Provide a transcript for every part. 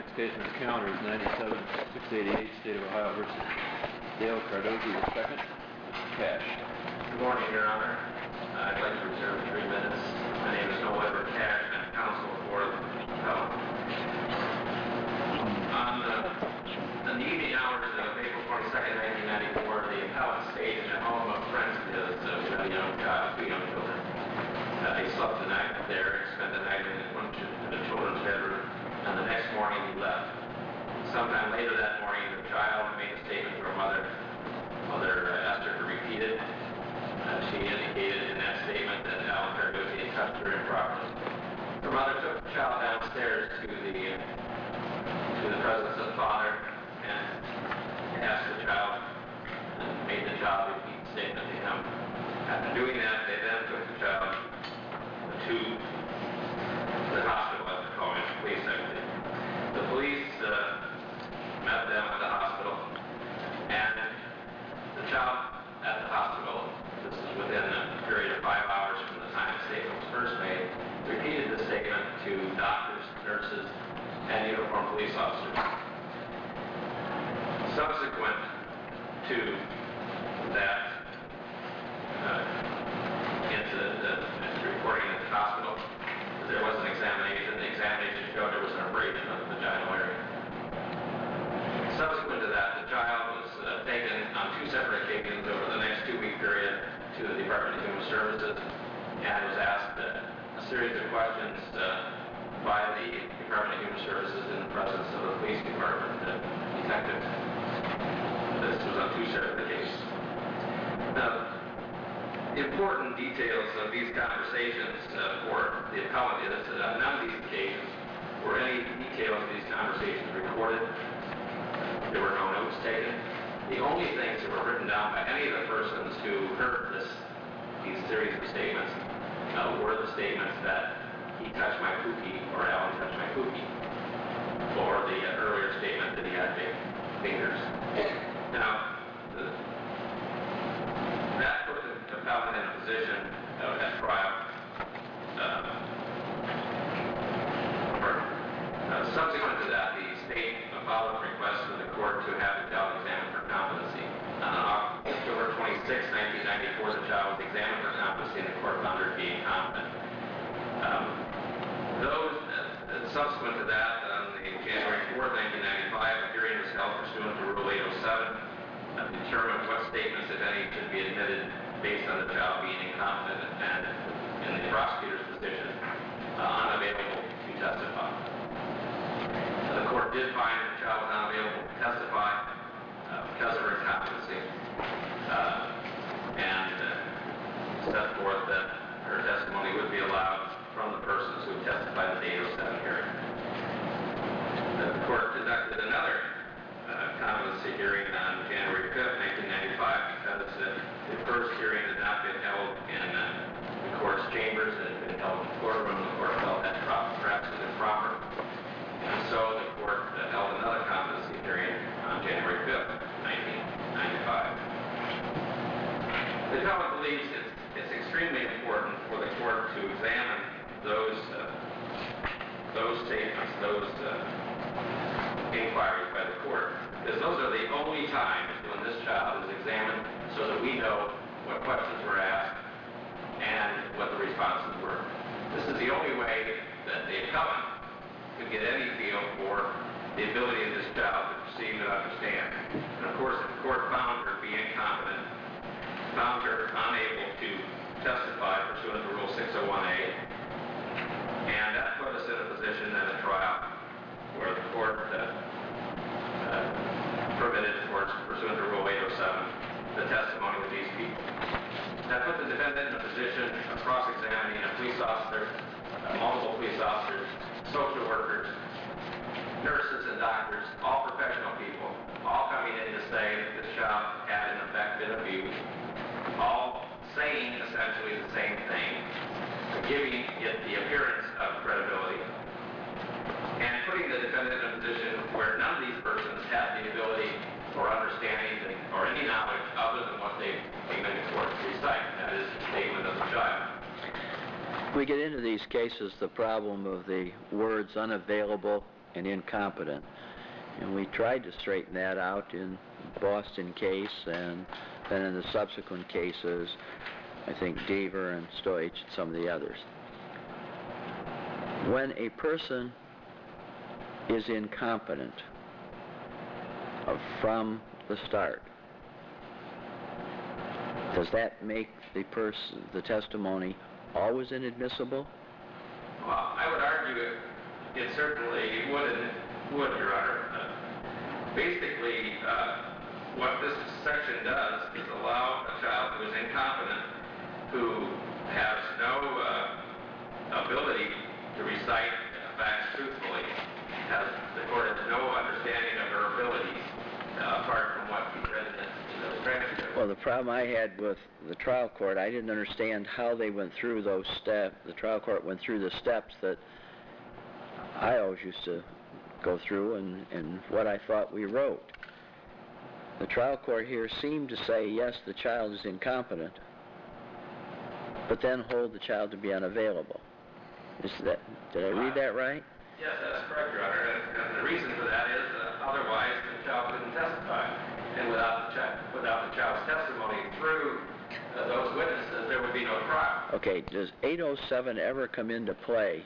Next case on the calendar is 97-688, State of Ohio versus Dale Cardozo II. Cash. Good morning, Your Honor. I'd like to reserve 3 minutes. My name is Noel Edward Cash, and I'm counsel for the appellant. On the evening hours of April 22nd, 1994, the appellant stayed in the home of friends of his with a young child, 2 young children. He slept the night there, spent the night in the children's bedroom, and the next morning he left. Sometime later that morning, the child made a statement to her mother. Mother asked her to repeat it. She indicated in that statement that Alan Cardozo had touched her improperly. Her mother took the child downstairs to the presence of the father and asked the child and made the child repeat the statement to him. After doing that, they then took the child to the hospital, as they're calling it, police actually. The police met them at the hospital, and the child at the hospital, this is within a period of 5 hours from the time the statement was first made, repeated the statement to doctors, nurses, and uniformed police officers. Subsequent to that incident, reporting at the hospital, there was an examination. The examination showed there was an abrasion of the vaginal area. Subsequent to that, the child was taken on 2 separate occasions over the next 2-week period to the Department of Human Services and was asked a series of questions by the Department of Human Services in the presence of the police department detectives. This was on 2 separate occasions. Now, the important details of these conversations for the appellant is that none of these occasions were any details of these conversations recorded. There were no notes taken. The only things that were written down by any of the persons who heard these series of statements were the statements that he touched my cookie or Alan touched my cookie, or the earlier statement that he had big fingers. Now, that put the appellant in a position at trial. Subsequent to that, the state filed a request to the court to have the child examined for competency. On October 26, 1994, the child was examined for competency and the court found her to be incompetent. Subsequent to that, on January 4, 1995, a hearing was held pursuant to Rule 807 to determine what statements, if any, should be admitted based on the child being incompetent and, in the prosecutor's position, unavailable to testify. The court did find that the child was unavailable to testify because of her incompetency and set forth that her testimony would be allowed from the persons who testified at the 807 hearing. The court conducted another competency hearing on January 5th, 1995 because the first hearing had not been held in the court's chambers. It had been held in the courtroom. The court felt that perhaps was improper. And so the court held another competency hearing on January 5th, 1995. The appellant believes it's extremely important for the court to examine those statements, those inquiries by the court, because those are the only times when this child is examined so that we know what questions were asked and what the responses were. This is the only way that the appellant could get any feel for the ability of this child to perceive and understand. And of course, if the court found her to be incompetent, found her unable to testify pursuant to Rule 601A, and that put us in a position at a trial where the court permitted, pursuant to Rule 807, the testimony of these people. That put the defendant in a position of cross-examining a police officer, multiple police officers, social workers, nurses and doctors, all professional people, all coming in to say that this child had in effect been abused, all saying essentially the same thing, giving it the appearance of credibility, and putting the defendant in a position where none of these persons had the ability or understanding or any knowledge other than what they came into court to recite, that is the statement of the child. We get into these cases the problem of the words unavailable and incompetent. And we tried to straighten that out in the Boston case, and then in the subsequent cases, I think Deaver and Stoich and some of the others. When a person is incompetent from the start, does that make the testimony always inadmissible? Well, I would argue it certainly would, Your Honor. Basically, what this section does is allow a child who is incompetent, who has no ability to recite facts truthfully, the court has no understanding of her abilities, apart from what we read in the transcript. Well, the problem I had with the trial court, I didn't understand how they went through those steps. The trial court went through the steps that I always used to go through and what I thought we wrote. The trial court here seemed to say, yes, the child is incompetent, but then hold the child to be unavailable. Did I read that right? Yes, that's correct, Your Honor. And the reason for that is otherwise the child couldn't testify. And without the child's testimony through those witnesses, there would be no trial. Okay, does 807 ever come into play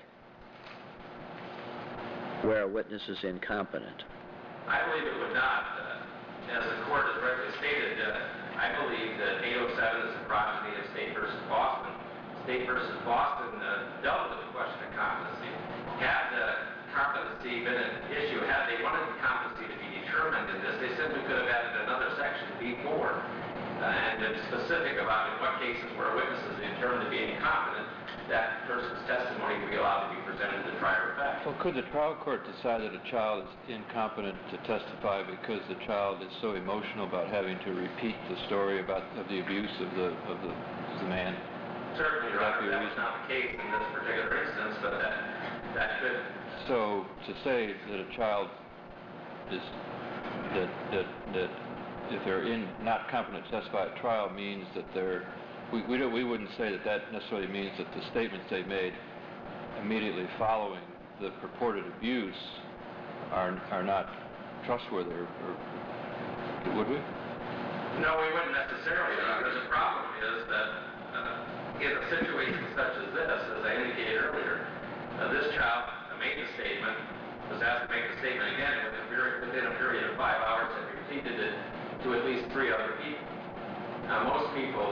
where a witness is incompetent? I believe it would not. As the court has rightly stated, I believe that 807 is a progeny of State v. Boston. State v. Boston dealt with the question of competency. Had competency been an issue, had they wanted the competency to be determined in this, they simply could have added another section, B4, and been specific about in what cases where a witness is determined to be incompetent, that person's testimony would be allowed to be presented to the trier of fact. Well, could the trial court decide that a child is incompetent to testify because the child is so emotional about having to repeat the story of the abuse of the man? Certainly, Your Honor, that's not the case in this particular instance, but that could. So to say that a child is that if they're not competent to testify at trial means that we wouldn't say that necessarily means that the statements they made immediately following the purported abuse are not trustworthy, or would we? No, we wouldn't necessarily, Your Honor. The problem is that in a situation such as this, as I indicated earlier, this child made the statement, was asked to make the statement again within a period of 5 hours, and repeated it to at least 3 other people. Now, most people,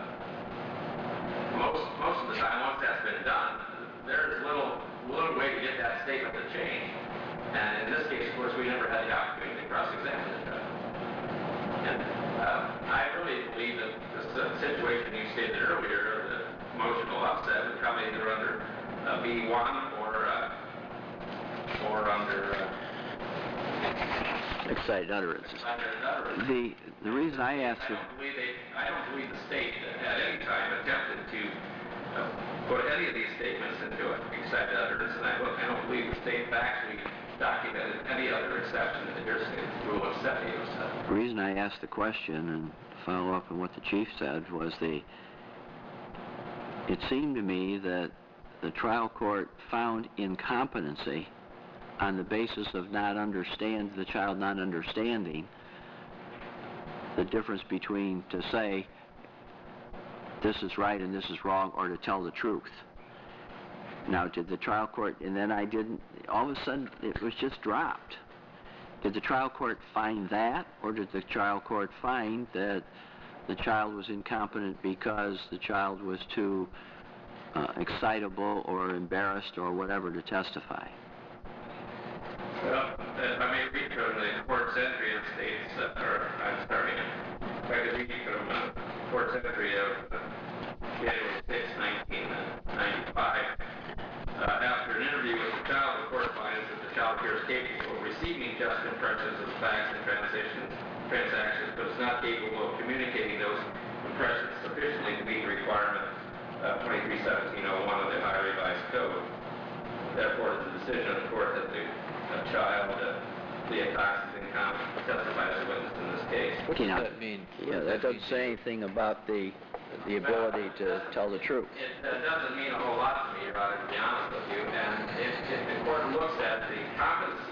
most of the time, once that's been done, there's little way to get that statement to change. And in this case, of course, we never had the opportunity to cross-examine the child. And I really believe that the situation you stated earlier, the emotional upset, would come either under B1 or under excited utterances. The reason I asked you... I don't believe the state at any time attempted to put any of these statements into excited utterance, and I don't believe the state actually documented any other exception to the hearsay rule of 707. The reason I asked the question and follow up on what the chief said was it seemed to me that the trial court found incompetency on the basis of the child not understanding the difference between to say this is right and this is wrong, or to tell the truth. Now, did the trial court, and then all of a sudden it was just dropped. Did the trial court find that, or did the trial court find that the child was incompetent because the child was too excitable or embarrassed or whatever to testify? Well, if I may read from the court's entry, it states, if I could read from the court's entry of January 6, 1995. After an interview with the child, the court finds that the child appears capable of receiving just impressions of the facts and transactions, but is not capable of communicating those impressions sufficiently to meet the requirement of 23-1701 of the Ohio Revised Code. Therefore, it's the decision of the court that the child, Leah Cox, is incompetent to testify as a witness in this case. What does that mean? Yeah, that doesn't say anything about the ability to tell the truth. It doesn't mean a whole lot to me, Your Honor, to be honest with you. And if the court looks at the competency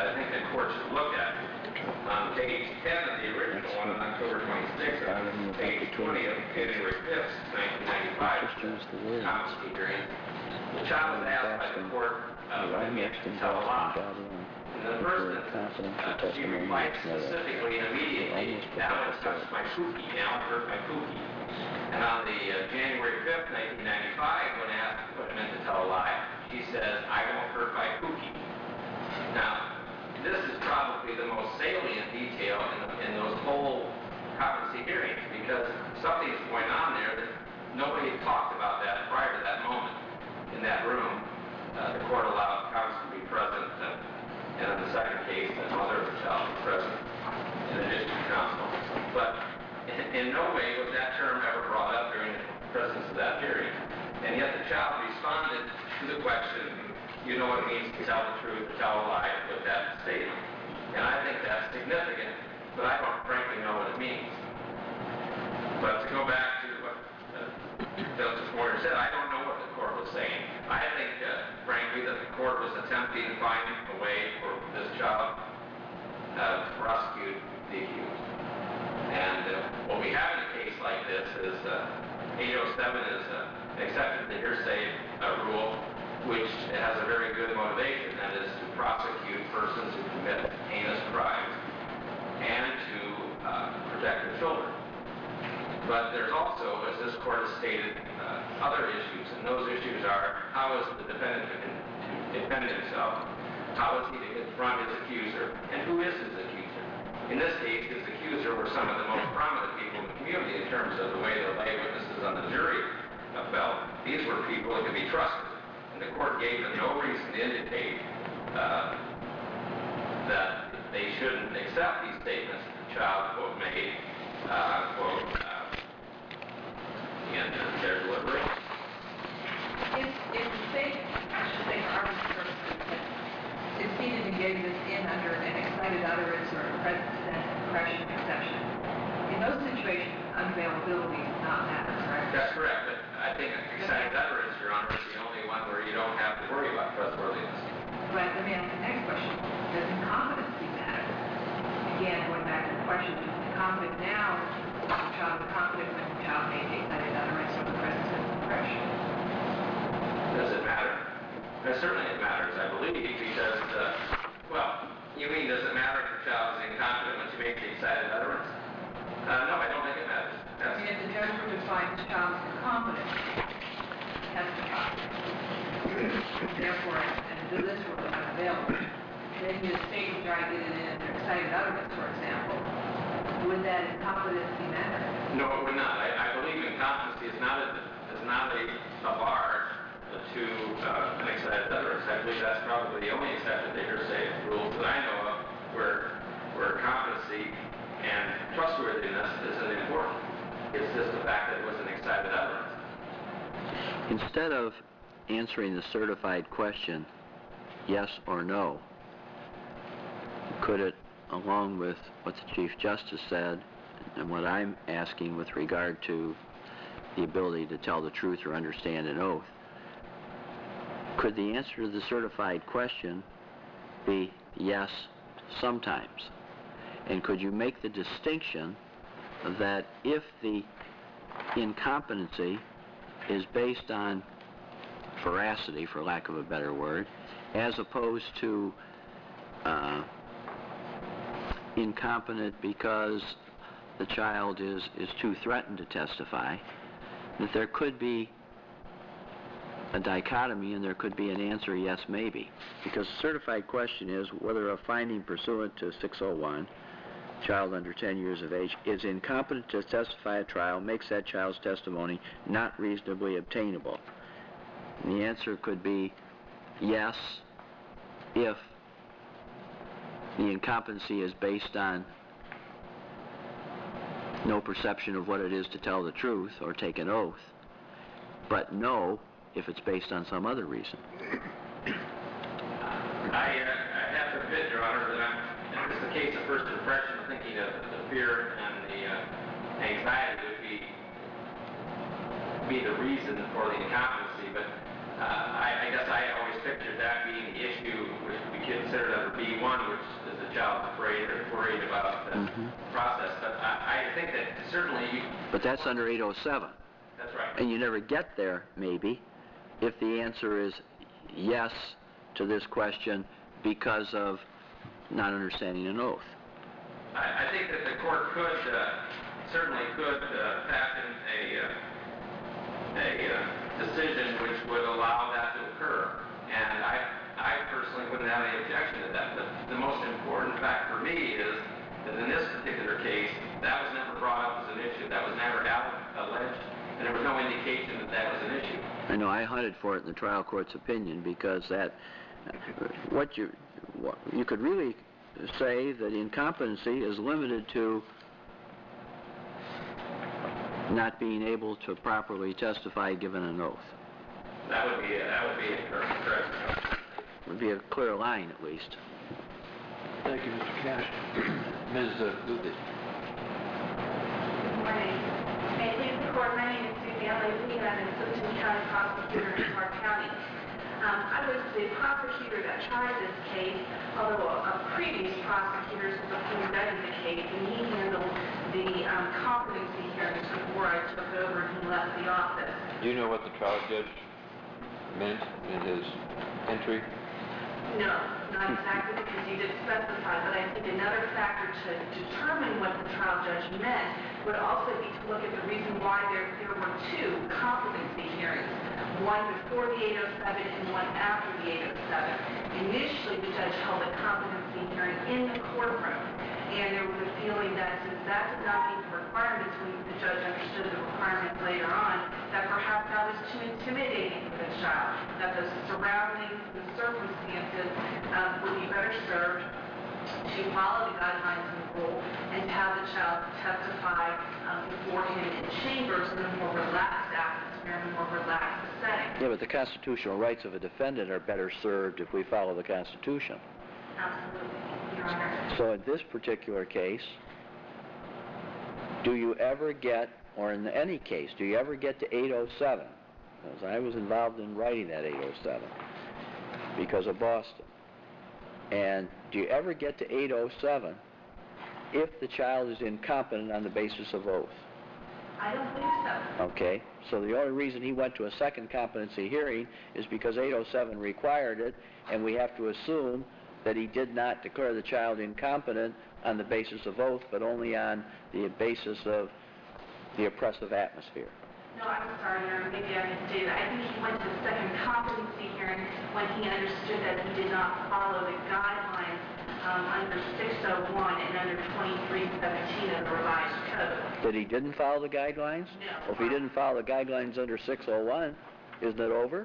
that I think the court should look at. On page 10 of the original one, on October 26th, and page 20 of January 5th, 1995, competency hearing, the child was asked by the court whether he to tell a lie. In the first instance, she replied specifically and immediately, Alan touched my pookie, Alan hurt my pookie. And on the January 5th, 1995, when asked what it meant to tell a lie, she says, I won't hurt my pookie. Now, this is probably the most salient detail in those whole competency hearings, because something's going on there that nobody had talked about that prior to that moment. In that room, the court allowed counsel to be present, and in the second case, the mother of the child was present, in addition to counsel. But in no way was that term ever brought up during the presence of that hearing. And yet the child responded to the question, you know what it means to tell the truth, to tell a lie, with that statement. And I think that's significant, but I don't frankly know what it means. But to go back to what Justice Moyer said, I don't know what the court was saying. I think, frankly, that the court was attempting to find a way for this child to prosecute the accused. And what we have in a case like this is 807 is accepted the hearsay rule, which has a very good motivation, that is to prosecute persons who commit heinous crimes and to protect the children. But there's also, as this court has stated, other issues, and those issues are, how is the defendant to defend himself? How is he to confront his accuser? And who is his accuser? In this case, his accuser were some of the most prominent people in the community in terms of the way the lay witnesses on the jury felt. These were people that could be trusted. And the court gave them no reason to indicate that they shouldn't accept these statements that the child, quote, made, quote, in their deliberation. If the state, I should say for our purposes, succeeded in getting this in under an excited utterance or a present impression exception, in those situations, unavailability does not matter, correct? That's correct, but I think excited utterance, Your Honor, is the only one where you don't have to worry about trustworthiness. But let me ask the next question. Does incompetency matter? Again, going back to the question, is incompetent now, is the child incompetent when the child made the excited utterance or the present impression? Does it matter? Certainly it matters, I believe, because, well, you mean does it matter if the child is incompetent when she makes the excited utterance? No, I don't think it matters. I mean, if the judge were to find the child is incompetent, testify, therefore, and this was unavailable, then the state would try to get it in their excited utterance, for example. Would that incompetency matter? No, it would not. I believe incompetency is not a bar to an excited utterance. I believe that's probably the only exception to hearsay rules that I know of where competency and trustworthiness isn't important. It's just the fact that it was an excited utterance. Instead of answering the certified question, yes or no, could it, along with what the Chief Justice said and what I'm asking with regard to the ability to tell the truth or understand an oath, could the answer to the certified question be yes sometimes? And could you make the distinction that if the incompetency is based on veracity, for lack of a better word, as opposed to incompetent because the child is too threatened to testify, that there could be a dichotomy and there could be an answer yes maybe? Because the certified question is whether a finding pursuant to 601, child under 10 years of age, is incompetent to testify at trial, makes that child's testimony not reasonably obtainable. And the answer could be yes if the incompetency is based on no perception of what it is to tell the truth or take an oath, but no if it's based on some other reason. I have to admit, Your Honor, that this is the case of first impression, thinking of the fear and the anxiety would be the reason for the incompetency, but I guess I always pictured that being the issue which we considered under B1, which child's afraid or worried about the process. But I think that certainly But that's under 807. that's right. And you never get there, maybe, if the answer is yes to this question because of not understanding an oath. I think that the court could, certainly could fashion a decision which would allow that to occur. And I personally wouldn't have any objection to that. But the most important fact for me is that in this particular case, that was never brought up as an issue. That was never alleged, and there was no indication that that was an issue. I know I hunted for it in the trial court's opinion because that, you could really say that incompetency is limited to not being able to properly testify given an oath. That would be correct. Would be a clear line at least. Thank you, Mr. Cash. Ms. Luthi. Good morning. May it please the court, my name is Susie L.A.C. and I'm an assistant county prosecutor in Clark County. I was the prosecutor that tried this case, although a previous prosecutor conducted the case, and he handled the competency hearings before I took over and he left the office. Do you know what the trial judge meant in his entry? No, not exactly, because he did specify, but I think another factor to determine what the trial judge meant would also be to look at the reason why there were two competency hearings, one before the 807 and one after the 807. Initially, the judge held a competency hearing in the courtroom, and there was a feeling that since that did not meet the requirements, when the judge understood the requirements later on, that perhaps that was too intimidating for the child, that the surroundings, the circumstances would be better served to follow the guidelines and the rule and to have the child testify before him in chambers in a more relaxed atmosphere, in a more relaxed setting. Yeah, but the constitutional rights of a defendant are better served if we follow the Constitution. Absolutely, Your Honor. So in this particular case, do you ever get, or in any case, do you ever get to 807? Because I was involved in writing that 807 because of Boston. And do you ever get to 807 if the child is incompetent on the basis of oath? I don't believe so. Okay, so the only reason he went to a second competency hearing is because 807 required it, and we have to assume that he did not declare the child incompetent on the basis of oath, but only on the basis of the oppressive atmosphere. No, I'm sorry, Your Honor, maybe I misstated. I think he went to the second competency hearing when he understood that he did not follow the guidelines under 601 and under 2317 of the revised code. That he didn't follow the guidelines? No. Well, if he didn't follow the guidelines under 601, isn't it over?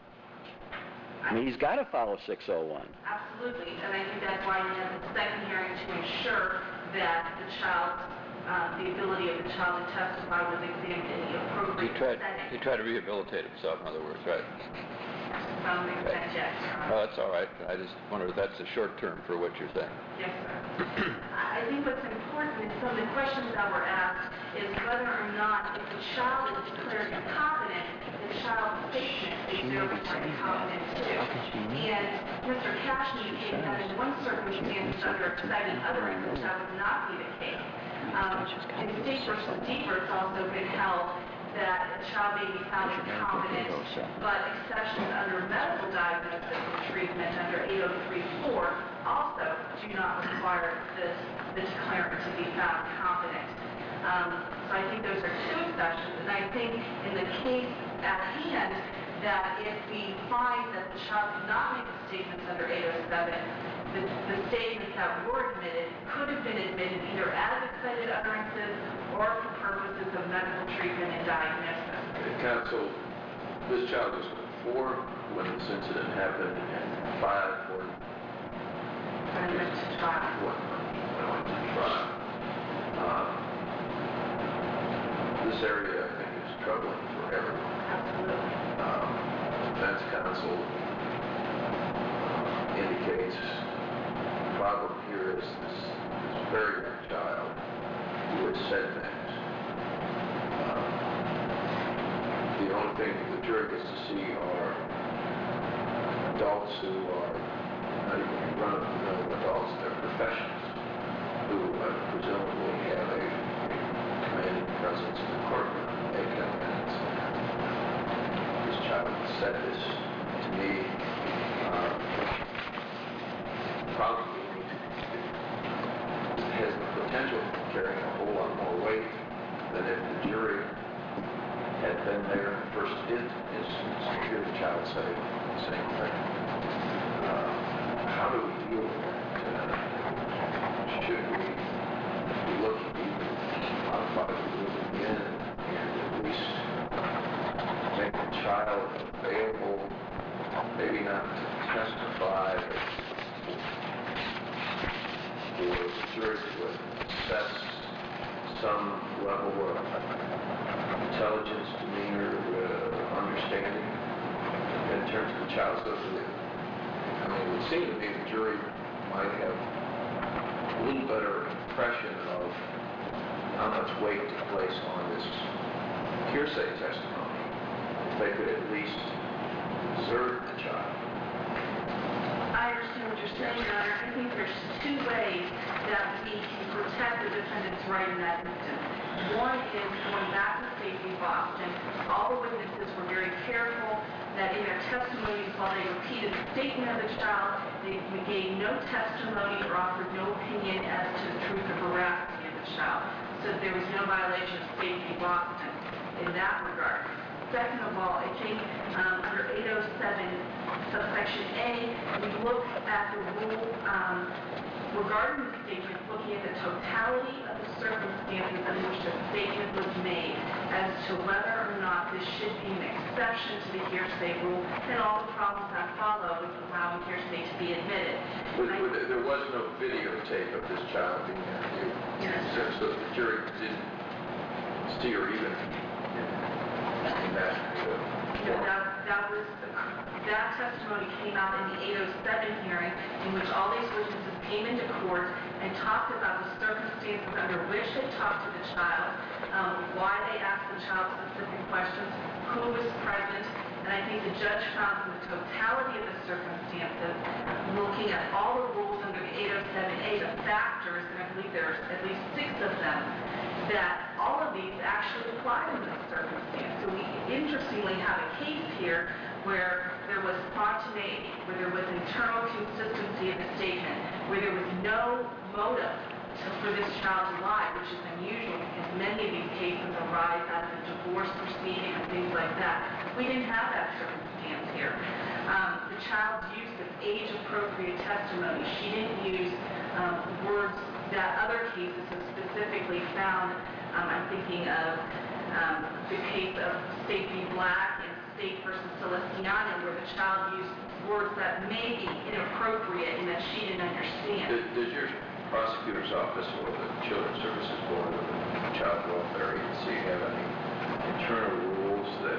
I mean, he's got to follow 601. Absolutely, and I think that's why he had the second hearing to ensure that the child's, the ability of the child to testify was examined in the appropriate setting. He tried to rehabilitate himself, in other words, right? To some extent, yes, Your Honor. Oh, that's all right. I just wonder if that's the short term for what you're saying. Yes, sir. I think what's important in some of the questions that were asked is whether or not if the child is declared incompetent, the child's statement is therefore incompetent too. And Mr. Cash indicated that in one circumstance under excited utterance, that would not be the case. In State v. Deeper, it's also been held that a child may be found incompetent, but exceptions under medical diagnosis and treatment under 8034 also do not require the declarant to be found competent. So I think those are two exceptions, and I think in the case at hand that if we find that the child did not make the statements under 807, the statements that were admitted could have been admitted either as excited utterances or for purposes of medical treatment and diagnosis. Counsel, this child was 4 when this incident happened and 5 when When I went to trial. when I went to trial. This area, I think, is troubling for everyone. Absolutely. Defense counsel indicates the problem here is this very young child who has said things. The only thing the jury gets to see are adults who are not even run-of-the-mill adults, they're professionals who presumably have a commanding presence in the courtroom. They can, this child said this to me, probably has the potential of carrying a whole lot more weight than if the jury had been there in the first instance to hear the child say the same thing. How do we deal with that? Should we be looking to modify the rule again and at least make the child available, maybe not to testify, but for the jury to assess some level of intelligence, demeanor, understanding in terms of the child? So I mean, it would seem to me the jury might have a little better impression of how much weight to place on this hearsay testimony if they could at least observe the child. I understand what you're saying, Your Honor. I think there's two ways that we can protect the defendant's right in that instance. One is going back to State v. Boston. All the witnesses were very careful that in their testimonies, while they repeated the statement of the child, they gave no testimony or offered no opinion as to the truth or veracity of the child. So there was no violation of State v. Boston in that regard. Second of all, I think under 807 subsection A, we look at the rule regarding the statement, looking at the totality of the circumstances in which the statement was made as to whether or not this should be an exception to the hearsay rule and all the problems that follow with allowing hearsay to be admitted. There was no videotape of this child being interviewed. Yes. So the jury didn't steer even in that That testimony came out in the 807 hearing in which all these witnesses came into court and talked about the circumstances under which they talked to the child, why they asked the child specific questions, who was present, and I think the judge found from the totality of the circumstances, looking at all the rules under the 807A, the factors, and I believe there's at least 6 of them, that all of these actually apply in this circumstance. So we interestingly have a case here where there was spontaneity, where there was internal consistency of the statement, where there was no motive for this child to lie, which is unusual because many of these cases arise out of a divorce proceeding and things like that. We didn't have that circumstance here. The child's use of age-appropriate testimony, she didn't use words that other cases have specifically found. I'm thinking of the case of State v. Black and State v. Celestiano, where the child used words that may be inappropriate and that she didn't understand. Does your prosecutor's office or the Children's Services Board or the Child Welfare Agency have any internal rules that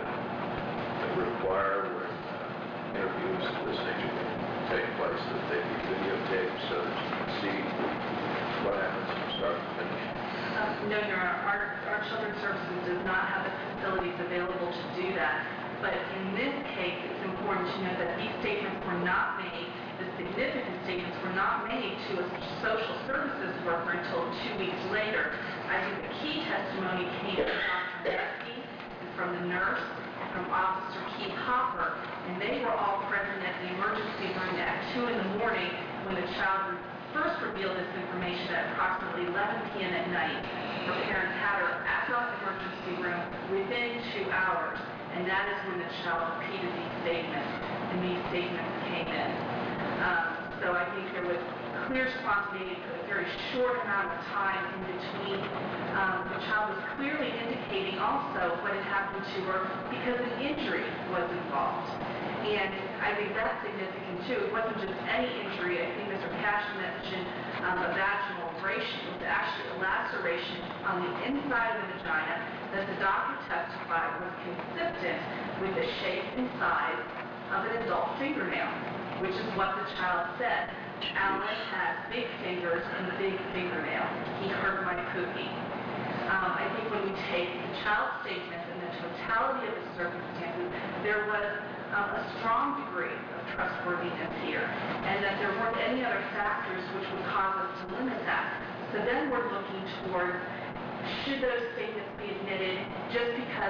require when interviews of this nature take place that they be videotaped so that you can see what happens from start to finish? No, Your Honor. Our Children's Services does not have the facilities available to do that. But in this case, it's important to note that these statements were not made, the significant statements were not made to a social services worker until 2 weeks later. I think the key testimony came from Dr. Nesky and from the nurse, from Officer Keith Hopper, and they were all present at the emergency room at 2 in the morning when the child first revealed this information at approximately 11 p.m. at night. Her parents had her at the emergency room within 2 hours, and that is when the child repeated these statements, and these statements came in. So I think there was clear spontaneity for a very short amount of time in between. The child was clearly indicating also what had happened to her because an injury was involved. And I think that's significant too. It wasn't just any injury. I think Mr. Cashin mentioned a vaginal abrasion. It was actually a laceration on the inside of the vagina that the doctor testified was consistent with the shape and size of an adult fingernail, which is what the child said. Alan has big fingers and big fingernails. He hurt my cookie. I think when we take the child's statements and the totality of the circumstances, there was a strong degree of trustworthiness here. And and that there weren't any other factors which would cause us to limit that. So then we're looking toward, should those statements be admitted not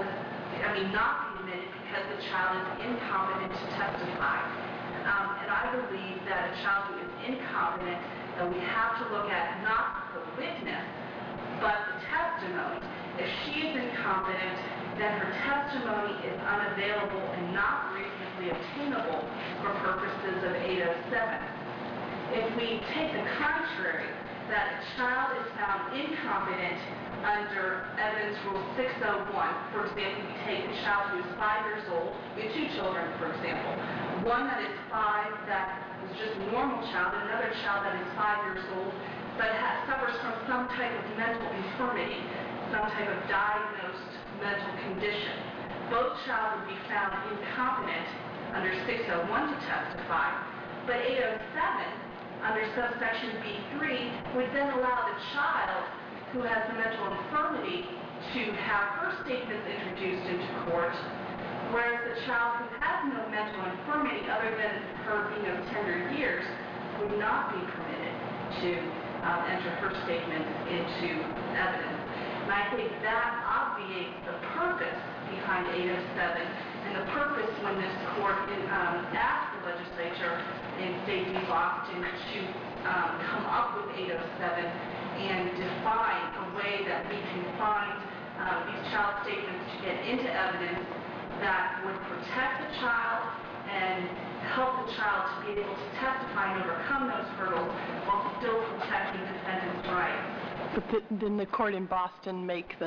be admitted because the child is incompetent to testify. And I believe that a child who is incompetent, that we have to look at not the witness, but the testimony. If she is incompetent, then her testimony is unavailable and not reasonably obtainable for purposes of 807. If we take the contrary, that a child is found incompetent under Evidence Rule 601, for example, we take a child who is 5 years old, we have 2 children, for example, one that is 5 that was just a normal child, another child that is 5 years old, but suffers from some type of mental infirmity, some type of diagnosed mental condition. Both child would be found incompetent under 601 to testify, but 807 under subsection B3 would then allow the child who has the mental infirmity to have her statements introduced into court, whereas the child who has no mental infirmity other than her being of tender years would not be permitted to enter her statements into evidence. And I think that obviates the purpose behind 807, and the purpose when this court asked the legislature in State v. Boston to come up with 807 and define a way that we can find these child statements to get into evidence that would protect the child and help the child to be able to testify and overcome those hurdles while still protecting defendant's rights. But didn't the court in Boston make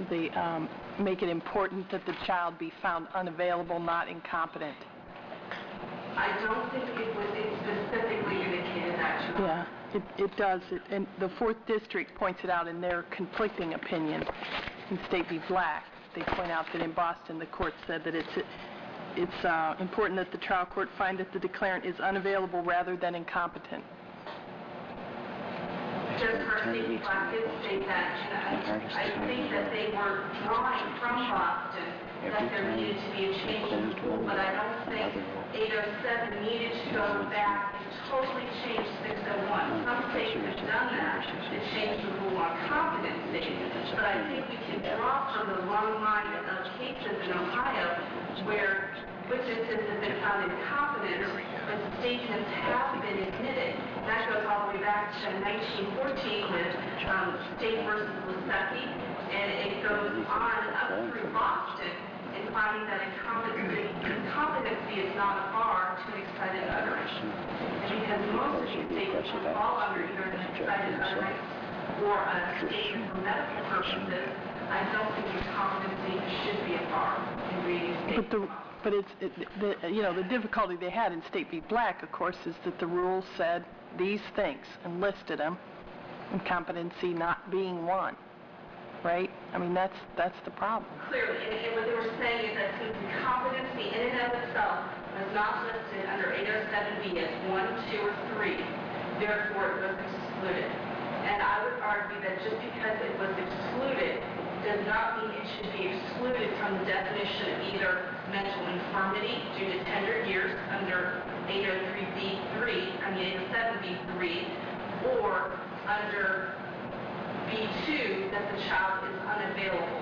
make it important that the child be found unavailable, not incompetent? I don't think it specifically indicated that to us. Yeah, it does. And the 4th District points it out in their conflicting opinion in State v. Black. They point out that in Boston the court said that it's important that the trial court find that the declarant is unavailable rather than incompetent. Judge Mercy Black did state that, and I think that they were drawing from Boston that there needed to be a change in the rule, but I don't think 807 needed to go back and totally change 601. Some states have done that to change the rule on competency, but I think we can draw from the long line of cases in Ohio where witnesses have been found incompetent, but statements have been admitted. That goes all the way back to 1914 with State versus Lisecki, and it goes on up through Boston in finding that incompetency is not a bar to an excited utterance. And because most of these statements will fall under either an excited utterance or a statement for medical purposes, I don't think incompetency should be a bar in reading statements. But the difficulty they had in State v. Black, of course, is that the rule said these things and listed them, incompetency not being one, right? I mean, that's the problem. Clearly, and what they were saying is that since incompetency in and of itself was not listed under 807B as 1, 2, or 3, therefore it was excluded. And I would argue that just because it was excluded does not mean it should be excluded from the definition of either mental infirmity due to tender years under 807B3, or under B2 that the child is unavailable.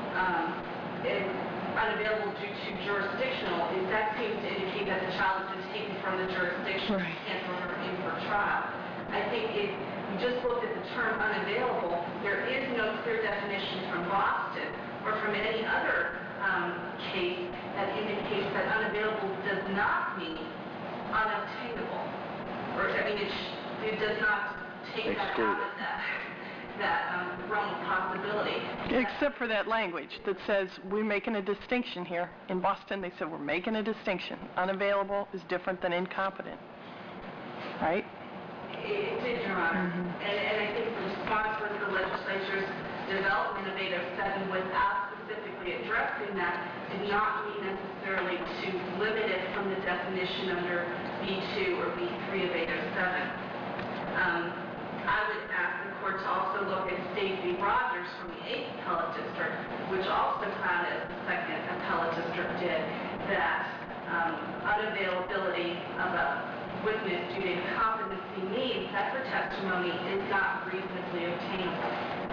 Unavailable due to jurisdictional, that seems to indicate that the child has been taken from the jurisdiction and can't deliver in for trial. I think if you just look at the term unavailable, there is no clear definition from Boston or from any other case that indicates that unavailable does not mean unobtainable. Or, I mean, it does not take that out of that realm of possibility. Except for that language that says we're making a distinction here. In Boston, they said we're making a distinction. Unavailable is different than incompetent, right? It did, Your Honor. And I think the response was the legislature's development of 807 without specifically addressing that did not mean necessarily to limit it from the definition under B2 or B3 of 807. I would ask the court to also look at State v. Rogers from the 8th Appellate District, which also found, as the 2nd Appellate District did, that unavailability of a witness due to incompetency means that her testimony is not reasonably obtainable.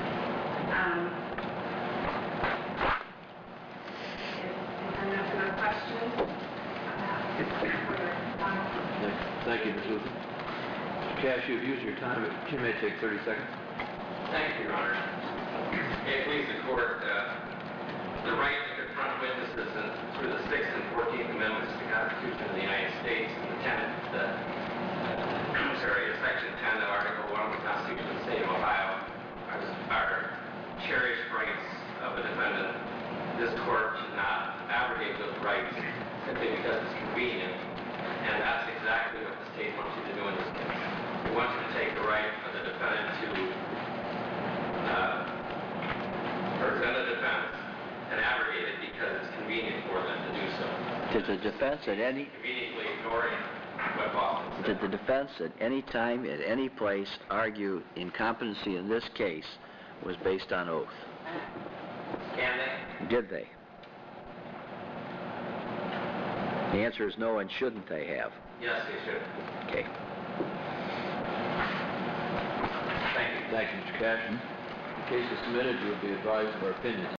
If there are no further questions, Thank you, Ms. Luther. Mr. Cash, you've used your time, but you may take 30 seconds. Thank you, Your Honor. May it please the court, the right to confront witnesses through the 6th and 14th Amendments to the Constitution of the United States and the Section 10 of Article 1 of the Constitution of the State of Ohio are cherished rights of the defendant. This court should not abrogate those rights simply because it's convenient, and that's exactly what the state wants you to do in this case. It wants you to take the right of the defendant to present a defense and abrogate it because it's convenient for them to do so. Did the defense at any Conveniently ignoring what Boston said. Did the defense at any time, at any place, argue incompetency in this case was based on oath? Can they? Did they? The answer is no, and shouldn't they have? Yes, they should. Okay. Thank you. Thank you, Mr. Cash. The case is submitted. You will be advised of our opinions.